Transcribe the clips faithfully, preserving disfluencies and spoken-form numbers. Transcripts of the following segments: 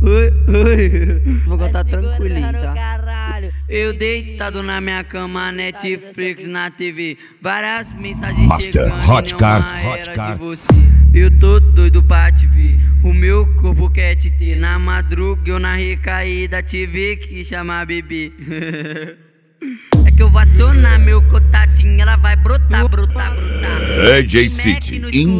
Oi, oi. Vou contar tranquilinho, tá? Caralho. Eu deitado na minha cama, Netflix na T V, várias mensagens Master chegando, Hotcard, nenhuma era Hotcard. de você. Eu tô doido pra te ver, o meu corpo quer te ter. Na madruga eu na recaída te ver que chama bebê. É que eu vou acionar meu contatinho, ela vai brotar, brotar, brotar. D J City,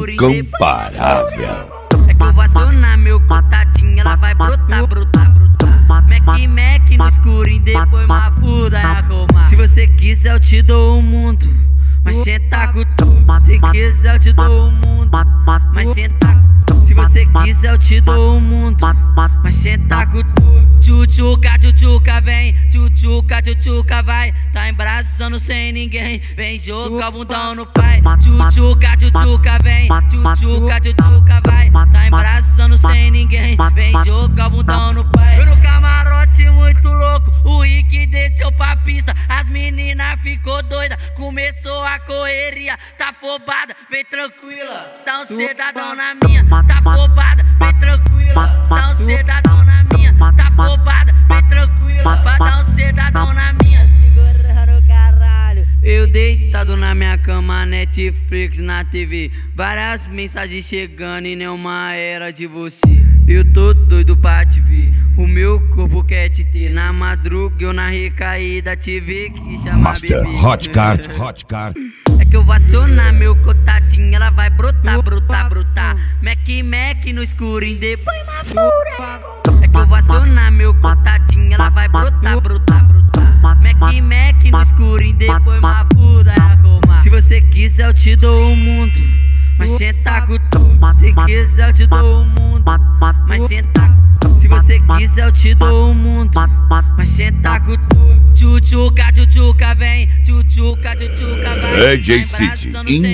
incomparável. É que eu vou acionar meu contatinho, ela vai brotar, brotar, brotar. Mac, Mac no escurinho, depois uma puta é arrumar. Se você quiser eu te dou o mundo, mas senta com tudo. Se quiser eu te dou o mundo, mas senta. Se você quiser eu te dou o mundo, mas senta com tudo. Tchutchuca, tchutchuca, vem, tchutchuca, tchutchuca, vai. Tá embraçando sem ninguém, vem jogar o bundão no pai. Tchutchuca, tchutchuca, vem, tchutchuca, tchutchuca, vai. Tá embraçando sem ninguém, vem jogar o bundão no pai. Eu no camarote muito louco, o Rick desceu pra pista. As meninas ficou doida, começou a correria. Tá afobada, vem tranquila, dá um cedadão na minha. Tá afobada, vem tranquila, dá um cedadão na minha. Tá afobada, vem tranquila, pra dar um cedadão na minha. Segurando caralho. Eu deitado na minha cama, Netflix na T V, várias mensagens chegando e nenhuma era de você. Eu tô doido pra te ver, o meu corpo quer te ter. Na madruga eu na recaída te ver que chama Master bebê. Hotcard, Hotcard. É que eu vou acionar meu contatinho, ela vai brotar, brotar, brotar. Mac, Mac no escurinho, depois uma pura. É que eu vou acionar meu contatinho, ela vai brotar, brotar, brotar. Mac, Mac no escurinho, depois uma puta é arrumar. Se você quiser eu te dou o mundo, mas senta com tudo. Se quiser eu te dou o mundo, mas senta. Se você quiser eu te dou o mundo, mas senta com tudo. Tchutchuca, tchutchuca, vem, tchutchuca, tchutchuca, vai. D J City,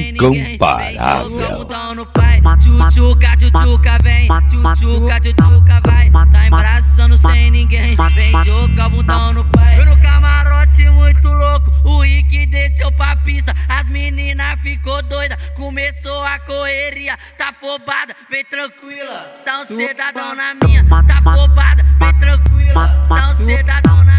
incomparável. Tchutchuca, tchutchuca, vem, tchutchuca, tchutchuca, vai. Tá embraçando sem ninguém, vem jogar o bundão no pai. Eu no camarote muito louco, o Rick desceu pra pista. As meninas ficou doida, começou a correria. Tá afobada, vem tranquila, dá um cedadão na minha. Tá afobada, vem tranquila, dá um cedadão na minha.